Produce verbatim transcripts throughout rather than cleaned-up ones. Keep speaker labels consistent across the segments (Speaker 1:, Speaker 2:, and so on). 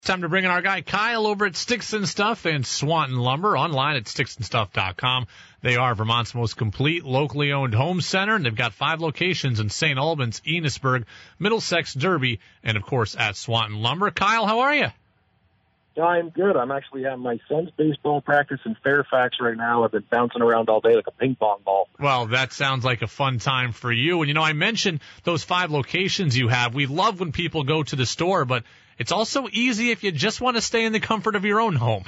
Speaker 1: Time to bring in our guy Kyle over at Sticks and Stuff and Swanton Lumber, online at sticks and stuff dot com. They are Vermont's most complete locally owned home center, and they've got five locations in Saint Albans, Enosburg, Middlesex, Derby, and, of course, at Swanton Lumber. Kyle, how are you?
Speaker 2: I'm good. I'm actually at my son's baseball practice in Fairfax right now. I've been bouncing around all day like a ping pong ball.
Speaker 1: Well, that sounds like a fun time for you. And, you know, I mentioned those five locations you have. We love when people go to the store, but it's also easy if you just want to stay in the comfort of your own home.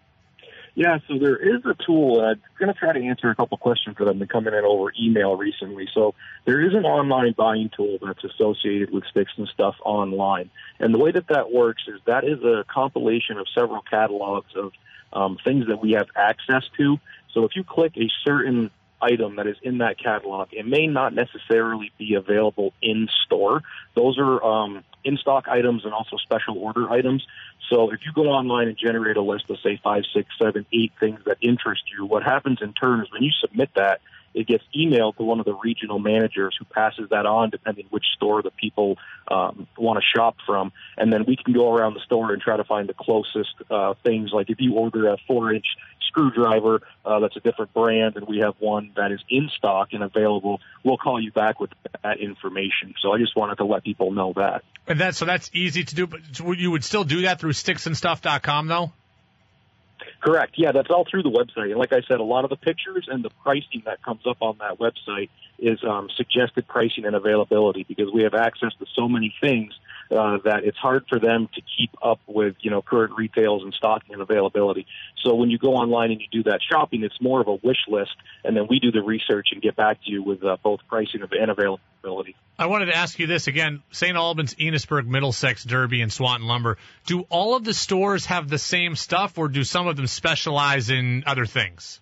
Speaker 2: Yeah, so there is a tool. I'm going to try to answer a couple questions that have been coming in over email recently. So there is an online buying tool that's associated with Sticks and Stuff online. And the way that that works is that is a compilation of several catalogs of um, things that we have access to. So if you click a certain item that is in that catalog, it may not necessarily be available in store. Those are um, in-stock items and also special order items. So if you go online and generate a list of, say, five, six, seven, eight things that interest you, what happens in turn is when you submit that, it gets emailed to one of the regional managers who passes that on depending which store the people um, want to shop from. And then we can go around the store and try to find the closest uh, things. Like if you order a four-inch screwdriver uh, that's a different brand and we have one that is in stock and available, we'll call you back with that information. So I just wanted to let people know that.
Speaker 1: And that, so that's easy to do, but you would still do that through sticks and stuff dot com, though?
Speaker 2: Correct. Yeah, that's all through the website. And like I said, a lot of the pictures and the pricing that comes up on that website is um, suggested pricing and availability because we have access to so many things uh, that it's hard for them to keep up with, you know, current retails and stocking and availability. So when you go online and you do that shopping, it's more of a wish list, and then we do the research and get back to you with uh, both pricing and availability.
Speaker 1: I wanted to ask you this again. Saint Albans, Enosburg, Middlesex, Derby, and Swanton Lumber. Do all of the stores have the same stuff, or do some of them specialize in other things?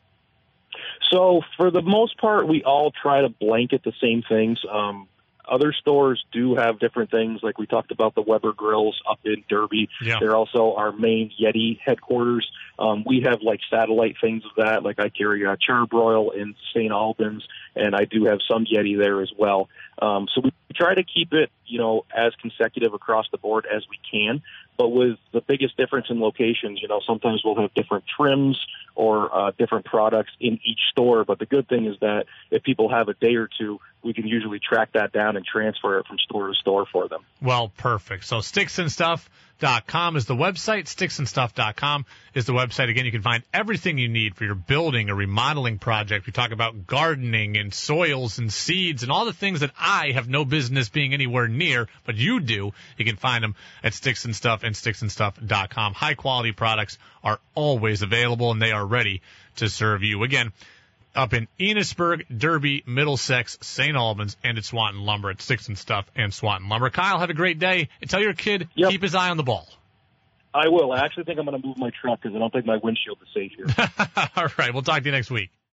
Speaker 2: So for the most part, we all try to blanket the same things. Um, other stores do have different things, like we talked about the Weber Grills up in Derby.
Speaker 1: Yeah.
Speaker 2: They're also our main Yeti headquarters. Um, we have like satellite things of that, like I carry a Charbroil in Saint Albans, and I do have some Yeti there as well. Um, so we try to keep it, you know, as consecutive across the board as we can. But with the biggest difference in locations, you know, sometimes we'll have different trims or uh, different products in each store. But the good thing is that if people have a day or two, we can usually track that down and transfer it from store to store for them.
Speaker 1: Well, perfect. So sticks and stuff dot com is the website. sticks and stuff dot com is the website. Again, you can find everything you need for your building or remodeling project. We talk about gardening and soils and seeds and all the things that I have no business being anywhere near, but you do. You can find them at Sticks and Stuff and sticks and stuff dot com. High-quality products are always available, and they are ready to serve you. Again, up in Enosburg, Derby, Middlesex, Saint Albans, and at Swanton Lumber at Sticks and Stuff and Swanton Lumber. Kyle, have a great day. And tell your kid,
Speaker 2: yep.
Speaker 1: keep his eye on the ball.
Speaker 2: I will. I actually think I'm going to move my truck because I don't think my windshield is safe here.
Speaker 1: All right. We'll talk to you next week.